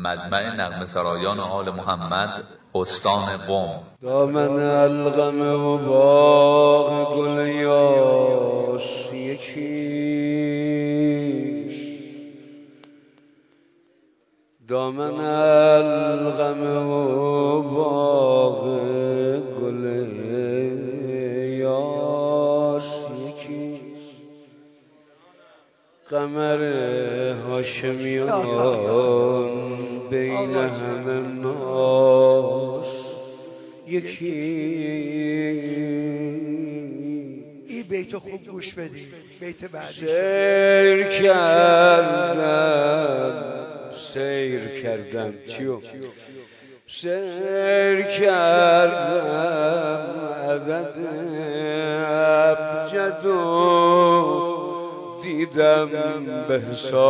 مجمع نغمه سرایان آل محمد استان قم. دامن الغم و باغ گل یاس یکیش، دامن الغم و باغ گل یاس یکیش، قمر هاشمیان بین همه ناس یکی. این بیتو خوب گوش بدید، بیت بعدی. سیر کردم چیو؟ سیر کردم عدد ابجد و دیدم به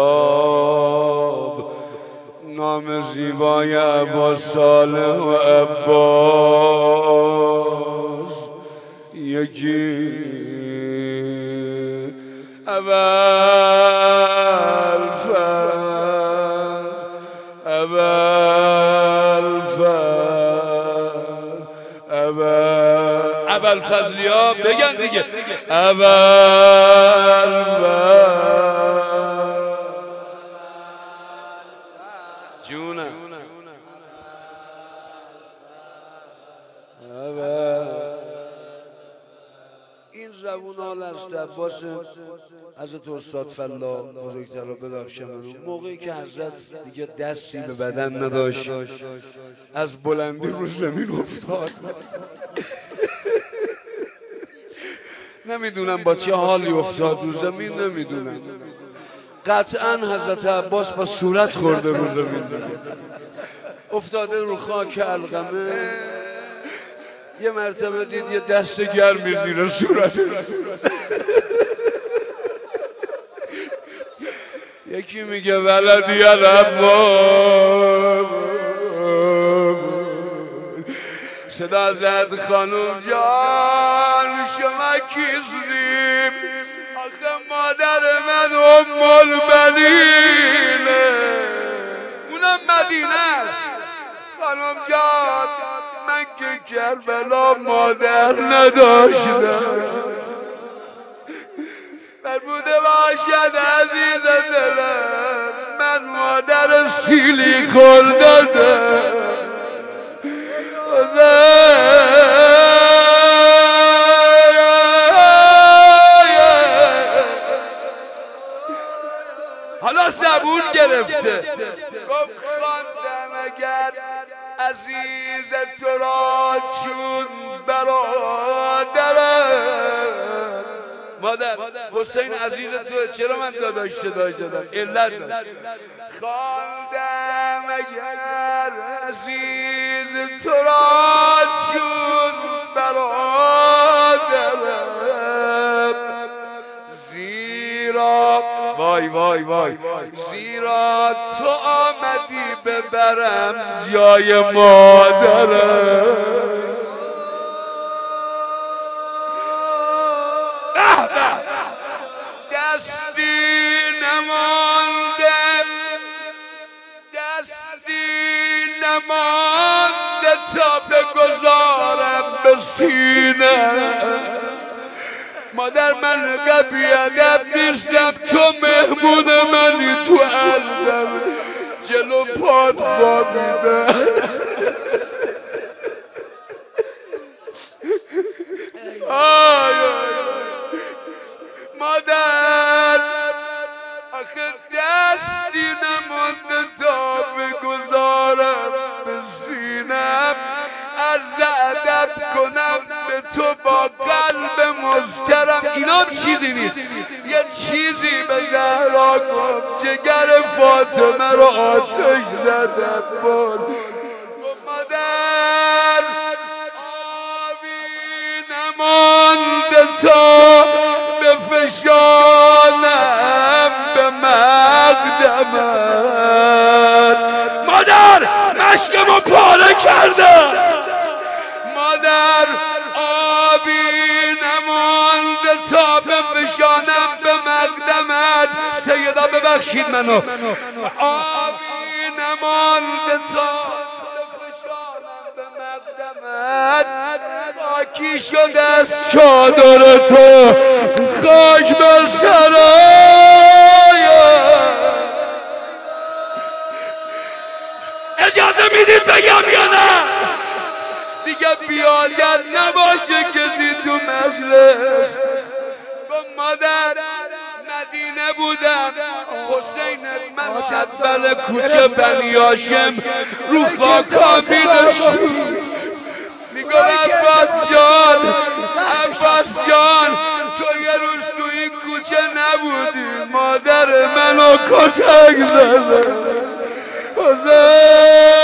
حساب نام زیبای عباس صالح و عباس یکی. ابوالفضلیا بگن دیگه. جونم این زبون حال است عباس حضرت استاد فلا بزرگتر را ببخشمون. موقعی که حضرت دیگه دستی به بدن نداشت از بلندی رو زمین افتاد. نمیدونم با چه حالی افتاد رو زمین، نمیدونم. قطعا حضرت عباس با صورت خورده رو زمین دیگه. افتاده رو خاک القمه. یه مرتبه دید یه دست گرمی زیر صورت. یکی میگه ولدی العباس، صدا زد خانم جان شما کیستیم؟ آخه مادر من ام البنینه، اونم مدینه است. خانم جان من که کربلا مادر نداشتم. فرموده باشد عزیز دلم من مادر سیلی خوردم. حالا زبون گرفته. گفت خواندم اگر عزیز تو را چون برادرم. مادر حسین عزیز تو، چرا من داداش صدای زدم؟ علت داشت. خواندم اگر عزیز تو را چون برادرم، زیرا وای وای وای زیرا تو آمدی ببرم جای مادرم. نمانده تا بگذارم به سینه. مادر من قبی ادب نیستم، تو مهمون منی تو قلبم، جلو پات خوابیده. مادر آخه دستی نمانده تا بگذارم به سینم، عرض ادب کنم به تو با قلب مضطرب. اینا چیزی نیست، یه چیزی به زهرا گفت جگر فاطمه رو آتش زدم. مادر آبی نمانده تا بفشانم به مقدمت. مادر مشکمو پاره کردم. مادر آبی نمانده تا بفشانم به مقدمت. سیدا ببخشید منو. آبی نمانده به مقدمت خاکی شده از چادر تو خاک بر سرایم. اجازه میدید بگم یا نه؟ دیگه بیادر نباشه کسی تو مجلس. با مادر مدینه بودم، حسین من جدول کوچه بنی هاشم رو خاکا می‌نشست. میگم عباس جان تو یه روز تو این کوچه نبودی، مادر منو کتک زده. حسین